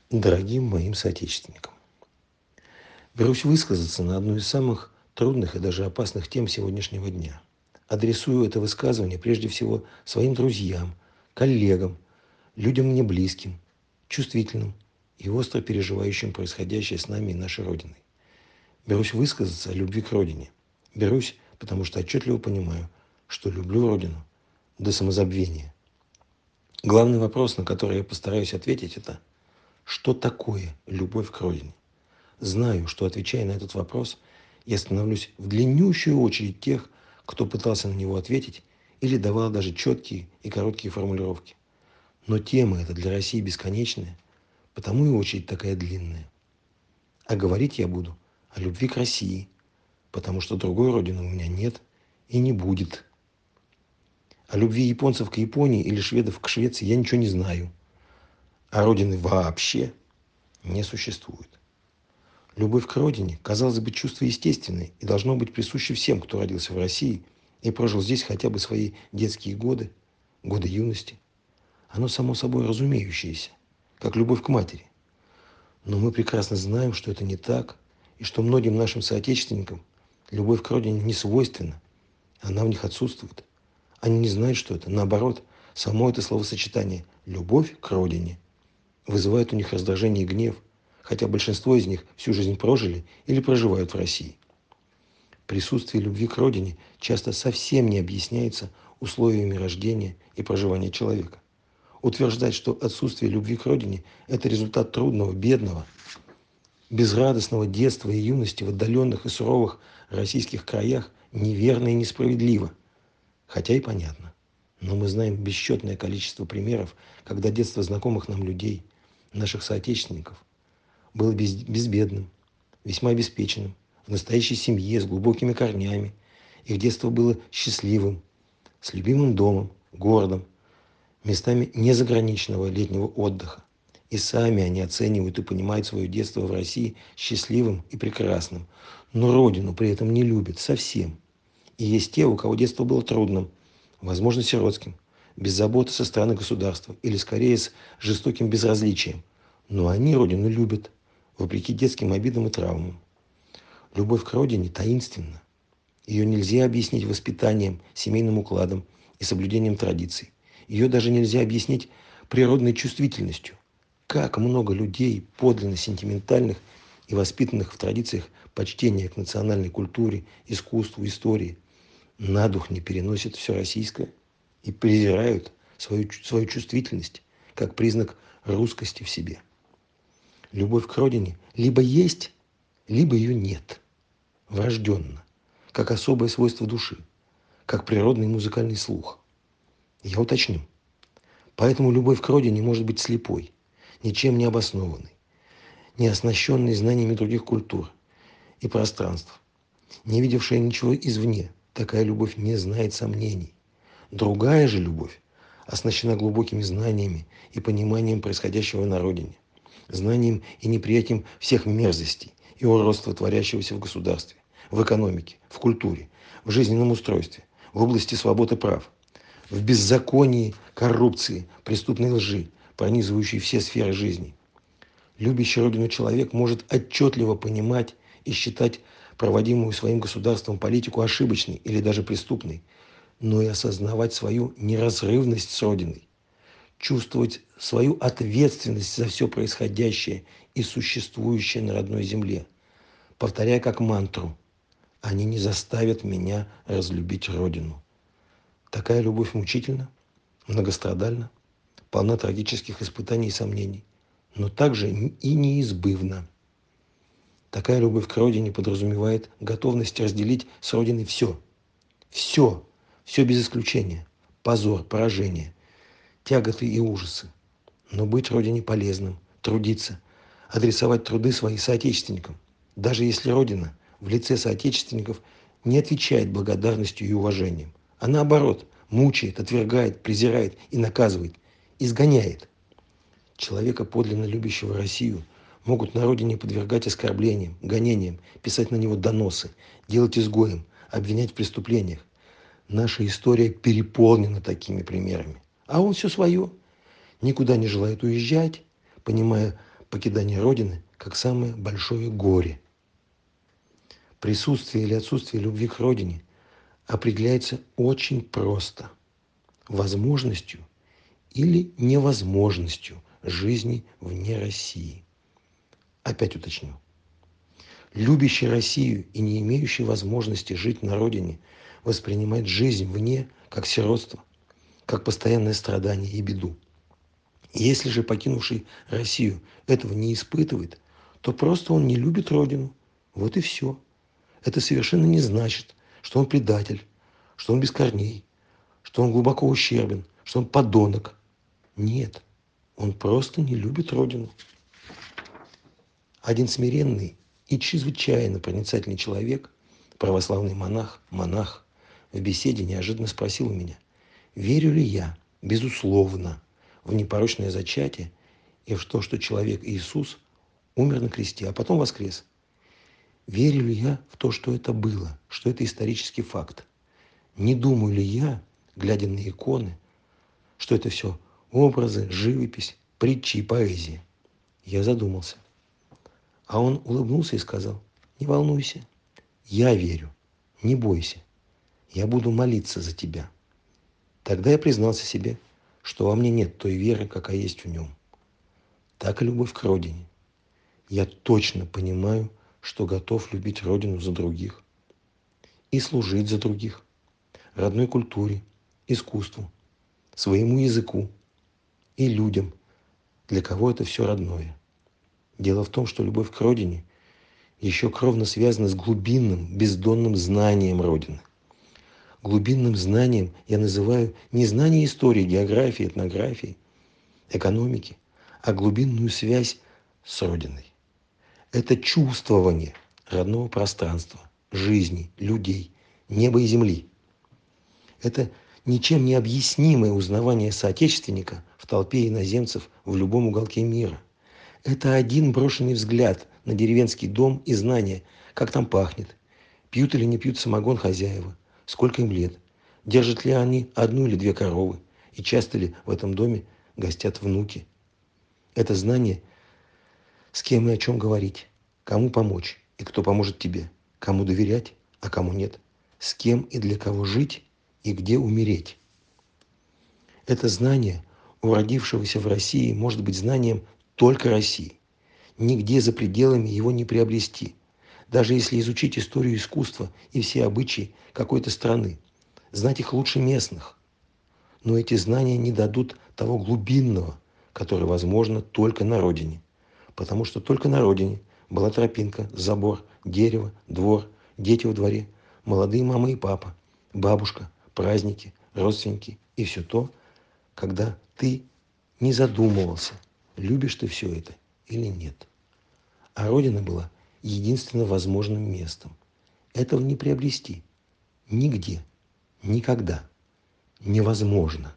Дорогим моим соотечественникам, берусь высказаться на одну из самых трудных и даже опасных тем сегодняшнего дня. Адресую это высказывание прежде всего своим друзьям, коллегам, людям мне близким, чувствительным и остро переживающим происходящее с нами и нашей Родиной. Берусь высказаться о любви к Родине. Берусь, потому что отчетливо понимаю, что люблю Родину до самозабвения. Главный вопрос, на который я постараюсь ответить, это что такое любовь к Родине? Знаю, что, отвечая на этот вопрос, я становлюсь в длиннющую очередь тех, кто пытался на него ответить или давал даже четкие и короткие формулировки. Но тема эта для России бесконечная, потому и очередь такая длинная. А говорить я буду о любви к России, потому что другой родины у меня нет и не будет. О любви японцев к Японии или шведов к Швеции я ничего не знаю. А родины вообще не существует. Любовь к родине, казалось бы, чувство естественное и должно быть присуще всем, кто родился в России и прожил здесь хотя бы свои детские годы, годы юности. Оно само собой разумеющееся, как любовь к матери. Но мы прекрасно знаем, что это не так, и что многим нашим соотечественникам любовь к родине не свойственна, она в них отсутствует. Они не знают, что это. Наоборот, само это словосочетание «любовь к родине» вызывает у них раздражение и гнев, хотя большинство из них всю жизнь прожили или проживают в России. Присутствие любви к родине часто совсем не объясняется условиями рождения и проживания человека. Утверждать, что отсутствие любви к родине – это результат трудного, бедного, безрадостного детства и юности в отдаленных и суровых российских краях неверно и несправедливо, хотя и понятно. Но мы знаем бесчетное количество примеров, когда детство знакомых нам людей, наших соотечественников, было безбедным, весьма обеспеченным, в настоящей семье, с глубокими корнями. Их детство было счастливым, с любимым домом, городом, местами незаграниченного летнего отдыха. И сами они оценивают и понимают свое детство в России счастливым и прекрасным. Но родину при этом не любят совсем. И есть те, у кого детство было трудным, возможно, сиротским, без заботы со стороны государства или скорее с жестоким безразличием. Но они родину любят, вопреки детским обидам и травмам. Любовь к родине таинственна. Ее нельзя объяснить воспитанием, семейным укладом и соблюдением традиций. Ее даже нельзя объяснить природной чувствительностью. Как много людей, подлинно сентиментальных и воспитанных в традициях почтения к национальной культуре, искусству, истории, на дух не переносят все российское и презирают свою чувствительность как признак русскости в себе. Любовь к родине либо есть, либо ее нет. Врожденно, как особое свойство души, как природный музыкальный слух. Я уточню. Поэтому любовь к родине может быть слепой, ничем не обоснованной, не оснащенной знаниями других культур и пространств, не видевшая ничего извне. Такая любовь не знает сомнений. Другая же любовь оснащена глубокими знаниями и пониманием происходящего на родине, знанием и неприятием всех мерзостей и уродства, творящегося в государстве, в экономике, в культуре, в жизненном устройстве, в области свободы прав, в беззаконии, коррупции, преступной лжи, пронизывающей все сферы жизни. Любящий родину человек может отчетливо понимать и считать проводимую своим государством политику ошибочной или даже преступной, но и осознавать свою неразрывность с родиной, чувствовать свою ответственность за все происходящее и существующее на родной земле, повторяя как мантру: «Они не заставят меня разлюбить родину». Такая любовь мучительна, многострадальна, полна трагических испытаний и сомнений, но также и неизбывна. Такая любовь к родине подразумевает готовность разделить с родиной все. Все. Все без исключения. Позор, поражение, тяготы и ужасы. Но быть родине полезным, трудиться, адресовать труды своим соотечественникам, даже если родина в лице соотечественников не отвечает благодарностью и уважением, а наоборот мучает, отвергает, презирает и наказывает, изгоняет. Человека, подлинно любящего Россию, могут на родине подвергать оскорблениям, гонениям, писать на него доносы, делать изгоем, обвинять в преступлениях. Наша история переполнена такими примерами. А он все свое. Никуда не желает уезжать, понимая покидание Родины как самое большое горе. Присутствие или отсутствие любви к Родине определяется очень просто – возможностью или невозможностью жизни вне России. Опять уточню. Любящий Россию и не имеющий возможности жить на Родине воспринимает жизнь вне как сиротство, как постоянное страдание и беду. Если же покинувший Россию этого не испытывает, то просто он не любит Родину. Вот и все. Это совершенно не значит, что он предатель, что он без корней, что он глубоко ущербен, что он подонок. Нет, он просто не любит Родину. Один смиренный и чрезвычайно проницательный человек, православный монах, в беседе неожиданно спросил у меня, верю ли я, безусловно, в непорочное зачатие и в то, что человек Иисус умер на кресте, а потом воскрес. Верю ли я в то, что это было, что это исторический факт? Не думаю ли я, глядя на иконы, что это все образы, живопись, притчи и поэзия? Я задумался. А он улыбнулся и сказал, не волнуйся, я верю, не бойся, я буду молиться за тебя. Тогда я признался себе, что во мне нет той веры, какая есть в нем. Так и любовь к Родине. Я точно понимаю, что готов любить Родину за других и служить за других, родной культуре, искусству, своему языку и людям, для кого это все родное. Дело в том, что любовь к Родине еще кровно связана с глубинным, бездонным знанием Родины. Глубинным знанием я называю не знание истории, географии, этнографии, экономики, а глубинную связь с Родиной. Это чувствование родного пространства, жизни, людей, неба и земли. Это ничем не объяснимое узнавание соотечественника в толпе иноземцев в любом уголке мира. Это один брошенный взгляд на деревенский дом и знание, как там пахнет, пьют или не пьют самогон хозяева, сколько им лет, держат ли они одну или две коровы, и часто ли в этом доме гостят внуки. Это знание, с кем и о чем говорить, кому помочь и кто поможет тебе, кому доверять, а кому нет, с кем и для кого жить и где умереть. Это знание у родившегося в России может быть знанием только России. Нигде за пределами его не приобрести. Даже если изучить историю искусства и все обычаи какой-то страны, знать их лучше местных. Но эти знания не дадут того глубинного, которое возможно только на родине. Потому что только на родине была тропинка, забор, дерево, двор, дети во дворе, молодые мама и папа, бабушка, праздники, родственники и все то, когда ты не задумывался, любишь ты все это или нет. А Родина была единственно возможным местом. Этого не приобрести. Нигде. Никогда. Невозможно.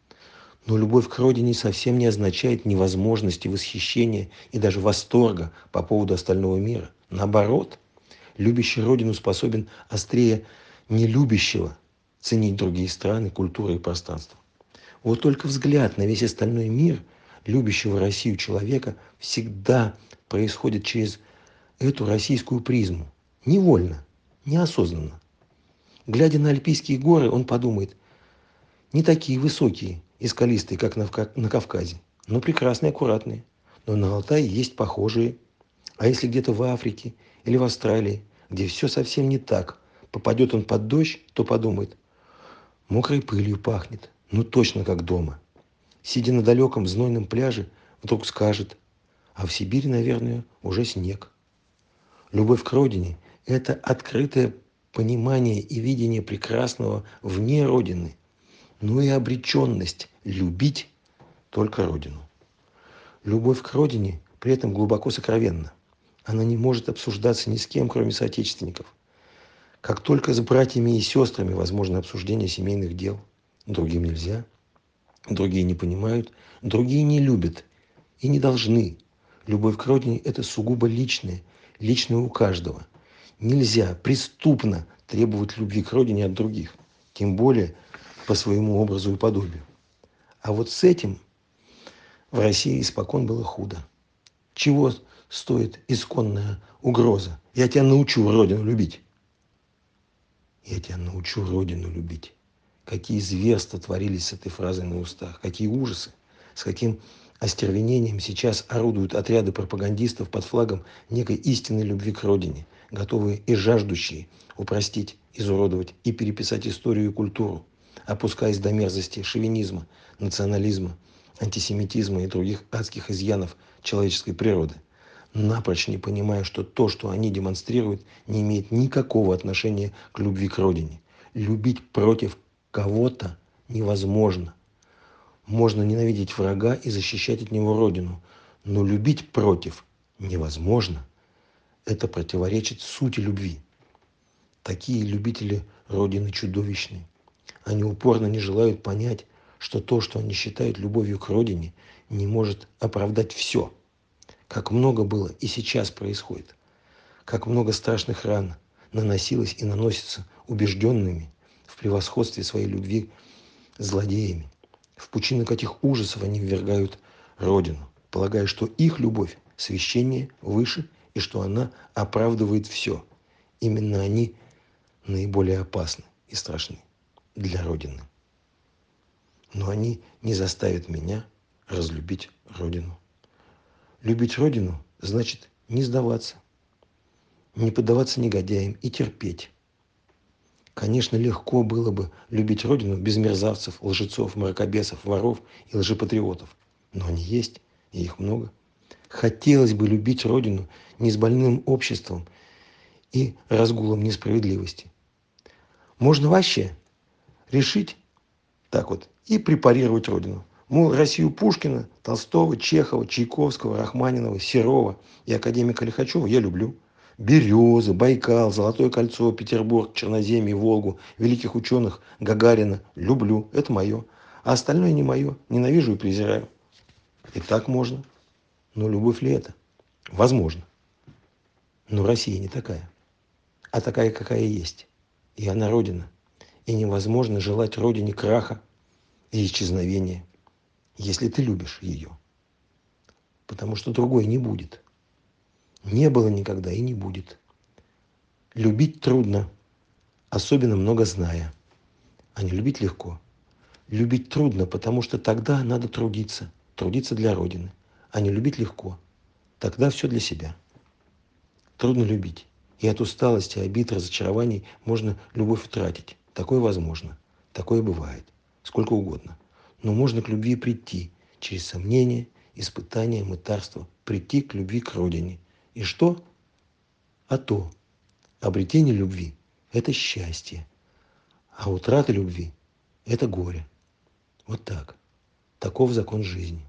Но любовь к Родине совсем не означает невозможности восхищения и даже восторга по поводу остального мира. Наоборот, любящий Родину способен острее нелюбящего ценить другие страны, культуры и пространства. Вот только взгляд на весь остальной мир любящего Россию человека всегда происходит через эту российскую призму. Невольно, неосознанно. Глядя на Альпийские горы, он подумает, не такие высокие и скалистые, как на Кавказе, но прекрасные, аккуратные. Но на Алтае есть похожие. А если где-то в Африке или в Австралии, где все совсем не так, попадет он под дождь, то подумает, мокрой пылью пахнет, ну точно как дома. Сидя на далеком знойном пляже, вдруг скажет, а в Сибири, наверное, уже снег. Любовь к Родине – это открытое понимание и видение прекрасного вне Родины, но и обреченность любить только Родину. Любовь к Родине при этом глубоко сокровенна. Она не может обсуждаться ни с кем, кроме соотечественников. Как только с братьями и сестрами возможно обсуждение семейных дел, другим нельзя, другие не понимают, другие не любят и не должны. Любовь к Родине – это сугубо личное у каждого. Нельзя преступно требовать любви к Родине от других, тем более по своему образу и подобию. А вот с этим в России испокон было худо. Чего стоит исконная угроза? Я тебя научу Родину любить. Я тебя научу Родину любить. Какие зверства творились с этой фразой на устах, какие ужасы, с каким остервенением сейчас орудуют отряды пропагандистов под флагом некой истинной любви к Родине, готовые и жаждущие упростить, изуродовать и переписать историю и культуру, опускаясь до мерзости шовинизма, национализма, антисемитизма и других адских изъянов человеческой природы, напрочь не понимая, что то, что они демонстрируют, не имеет никакого отношения к любви к Родине. Любить против кого-то невозможно. Можно ненавидеть врага и защищать от него Родину, но любить против невозможно. Это противоречит сути любви. Такие любители Родины чудовищны. Они упорно не желают понять, что то, что они считают любовью к Родине, не может оправдать все. Как много было и сейчас происходит. Как много страшных ран наносилось и наносится убежденными в превосходстве своей любви злодеями. В пучину каких ужасов они ввергают Родину, полагая, что их любовь священнее, выше и что она оправдывает все. Именно они наиболее опасны и страшны для Родины. Но они не заставят меня разлюбить Родину. Любить Родину значит не сдаваться, не поддаваться негодяям и терпеть. Конечно, легко было бы любить Родину без мерзавцев, лжецов, мракобесов, воров и лжепатриотов. Но они есть, и их много. Хотелось бы любить Родину не с больным обществом и разгулом несправедливости. Можно вообще решить так вот и препарировать Родину. Мол, Россию Пушкина, Толстого, Чехова, Чайковского, Рахманинова, Серова и академика Лихачева я люблю. Березы, Байкал, Золотое кольцо, Петербург, Черноземье, Волгу, великих ученых, Гагарина люблю. Это мое. А остальное не мое. Ненавижу и презираю. И так можно. Но любовь ли это? Возможно. Но Россия не такая. А такая, какая есть. И она Родина. И невозможно желать Родине краха и исчезновения, если ты любишь ее. Потому что другой не будет. Не было никогда и не будет. Любить трудно, особенно много зная. А не любить легко. Любить трудно, потому что тогда надо трудиться. Трудиться для Родины. А не любить легко. Тогда все для себя. Трудно любить. И от усталости, обид, разочарований можно любовь утратить. Такое возможно. Такое бывает. Сколько угодно. Но можно к любви прийти. Через сомнения, испытания, мытарства. Прийти к любви к Родине. И что? А то. Обретение любви– это счастье. А утрата любви– это горе. Вот так. Таков закон жизни.